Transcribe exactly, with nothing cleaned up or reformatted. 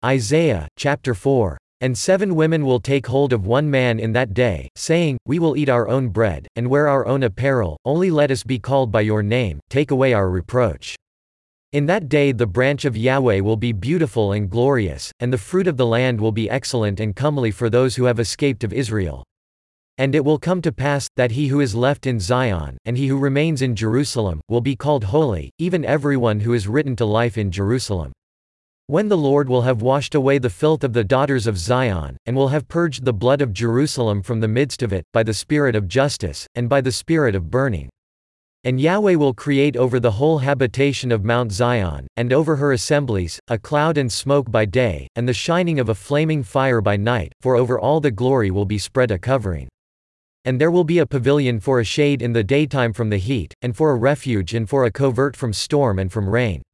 Isaiah, chapter four. And seven women will take hold of one man in that day, saying, We will eat our own bread, and wear our own apparel, only let us be called by your name, take away our reproach. In that day the branch of Yahweh will be beautiful and glorious, and the fruit of the land will be excellent and comely for those who have escaped of Israel. And it will come to pass, that he who is left in Zion, and he who remains in Jerusalem, will be called holy, even everyone who is written to life in Jerusalem. When the Lord will have washed away the filth of the daughters of Zion, and will have purged the blood of Jerusalem from the midst of it, by the spirit of justice, and by the spirit of burning. And Yahweh will create over the whole habitation of Mount Zion, and over her assemblies, a cloud and smoke by day, and the shining of a flaming fire by night, for over all the glory will be spread a covering. And there will be a pavilion for a shade in the daytime from the heat, and for a refuge and for a covert from storm and from rain.